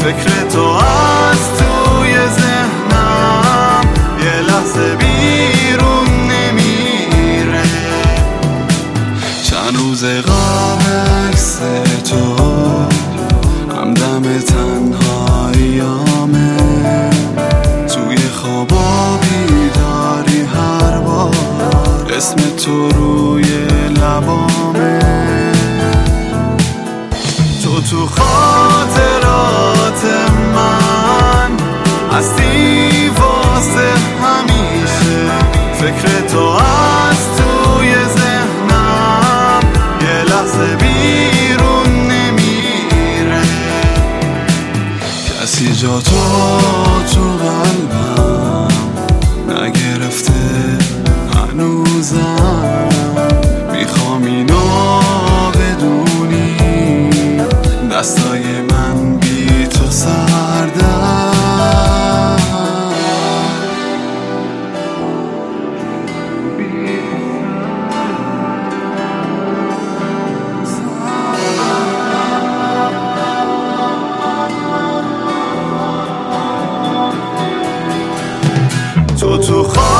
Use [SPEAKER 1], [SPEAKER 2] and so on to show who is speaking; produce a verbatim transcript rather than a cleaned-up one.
[SPEAKER 1] فکر تو از توی ذهنم یه لحظه بیرون نمیره. چند روز قبل عکس تو همدم تنهاییامه، توی خوابا بیداری هر بار اسم تو روی لبامه. تو تو خاطرات من هستی واسه همیشه، فکر تو از توی ذهنم یه لحظه بیرون نمیره. کسی جا تو تو قلبم نگرفته هنوزم، میخوام اینو بدونی دستای من بی تو سردم. تو تو